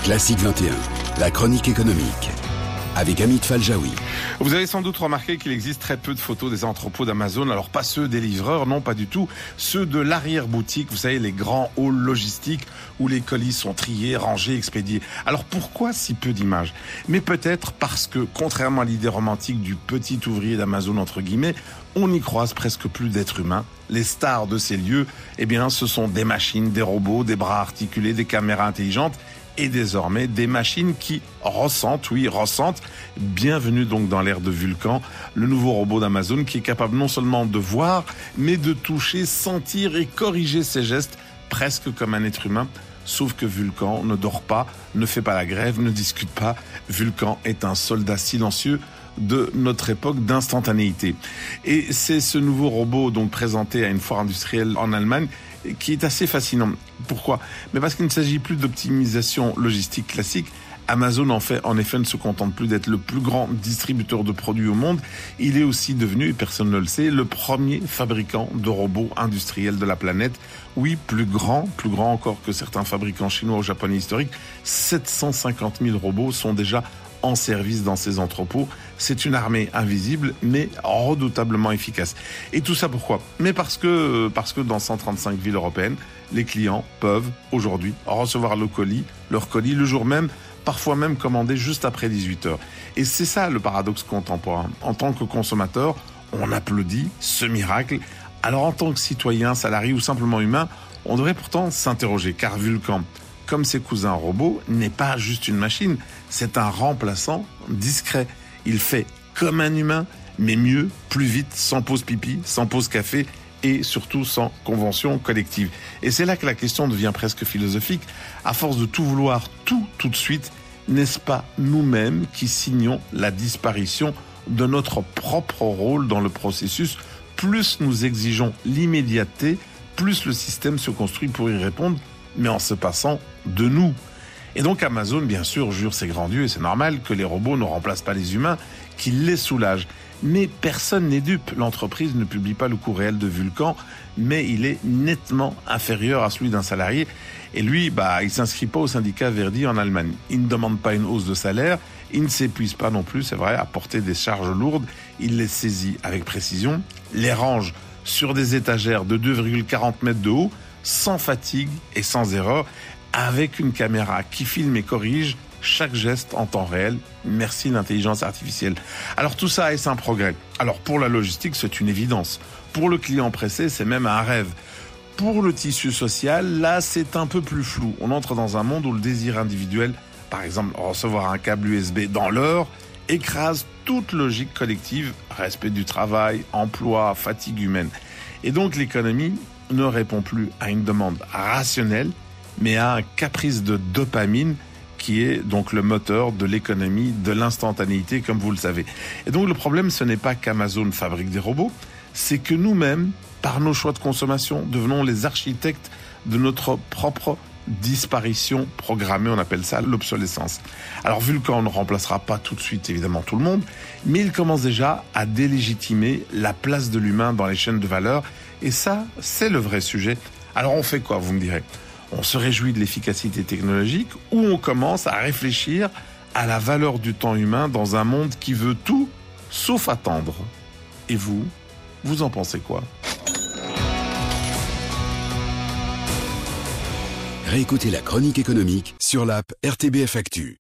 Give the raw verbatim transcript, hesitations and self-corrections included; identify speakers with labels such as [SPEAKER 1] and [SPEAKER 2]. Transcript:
[SPEAKER 1] Classique vingt et un, la chronique économique, avec Amit Faljaoui.
[SPEAKER 2] Vous avez sans doute remarqué qu'il existe très peu de photos des entrepôts d'Amazon. Alors pas ceux des livreurs, non pas du tout. Ceux de l'arrière-boutique, vous savez, les grands halls logistiques où les colis sont triés, rangés, expédiés. Alors pourquoi si peu d'images ? Mais peut-être parce que, contrairement à l'idée romantique du petit ouvrier d'Amazon, entre guillemets, on n'y croise presque plus d'êtres humains. Les stars de ces lieux, eh bien, ce sont des machines, des robots, des bras articulés, des caméras intelligentes et désormais des machines qui ressentent, oui, ressentent. Bienvenue donc dans l'ère de Vulcan, le nouveau robot d'Amazon qui est capable non seulement de voir, mais de toucher, sentir et corriger ses gestes presque comme un être humain. Sauf que Vulcan ne dort pas, ne fait pas la grève, ne discute pas. Vulcan est un soldat silencieux de notre époque d'instantanéité. Et c'est ce nouveau robot donc présenté à une foire industrielle en Allemagne qui est assez fascinant. Pourquoi ? Mais parce qu'il ne s'agit plus d'optimisation logistique classique. Amazon en fait, en effet, ne se contente plus d'être le plus grand distributeur de produits au monde. Il est aussi devenu, et personne ne le sait, le premier fabricant de robots industriels de la planète. Oui, plus grand, plus grand encore que certains fabricants chinois ou japonais historiques. sept cent cinquante mille robots sont déjà en service dans ces entrepôts. C'est une armée invisible, mais redoutablement efficace. Et tout ça pourquoi ? Mais parce que, parce que dans cent trente-cinq villes européennes, les clients peuvent aujourd'hui recevoir le colis, leur colis le jour même, parfois même commandé juste après dix-huit heures. Et c'est ça le paradoxe contemporain. En tant que consommateur, on applaudit ce miracle. Alors en tant que citoyen, salarié ou simplement humain, on devrait pourtant s'interroger, car Vulcan, comme ses cousins robots, n'est pas juste une machine, c'est un remplaçant discret. Il fait comme un humain, mais mieux, plus vite, sans pause pipi, sans pause café et surtout sans convention collective. Et c'est là que la question devient presque philosophique. À force de tout vouloir tout, tout de suite, n'est-ce pas nous-mêmes qui signons la disparition de notre propre rôle dans le processus ? Plus nous exigeons l'immédiateté, plus le système se construit pour y répondre, mais en se passant de nous. Et donc Amazon, bien sûr, jure ses grands dieux, et c'est normal que les robots ne remplacent pas les humains, qu'ils les soulagent. Mais personne n'est dupe. L'entreprise ne publie pas le coût réel de Vulcan, mais il est nettement inférieur à celui d'un salarié. Et lui, bah, il s'inscrit pas au syndicat Verdi en Allemagne. Il ne demande pas une hausse de salaire, il ne s'épuise pas non plus, c'est vrai, à porter des charges lourdes. Il les saisit avec précision, les range sur des étagères de deux virgule quarante mètres de haut, sans fatigue et sans erreur, avec une caméra qui filme et corrige chaque geste en temps réel. Merci l'intelligence artificielle. Alors tout ça est un progrès. Alors pour la logistique, c'est une évidence. Pour le client pressé, c'est même un rêve. Pour le tissu social, là, c'est un peu plus flou. On entre dans un monde où le désir individuel, par exemple recevoir un câble U S B dans l'heure, écrase toute logique collective, respect du travail, emploi, fatigue humaine. Et donc l'économie ne répond plus à une demande rationnelle, mais à un caprice de dopamine qui est donc le moteur de l'économie de l'instantanéité, comme vous le savez. Et donc le problème, ce n'est pas qu'Amazon fabrique des robots, c'est que nous-mêmes, par nos choix de consommation, devenons les architectes de notre propre disparition programmée, on appelle ça l'obsolescence. Alors Vulcan ne remplacera pas tout de suite évidemment tout le monde, mais il commence déjà à délégitimer la place de l'humain dans les chaînes de valeur, et ça, c'est le vrai sujet. Alors on fait quoi, vous me direz ? On se réjouit de l'efficacité technologique ou on commence à réfléchir à la valeur du temps humain dans un monde qui veut tout sauf attendre. Et vous, vous en pensez quoi ?
[SPEAKER 1] Réécoutez la chronique économique sur l'app R T B F Actu.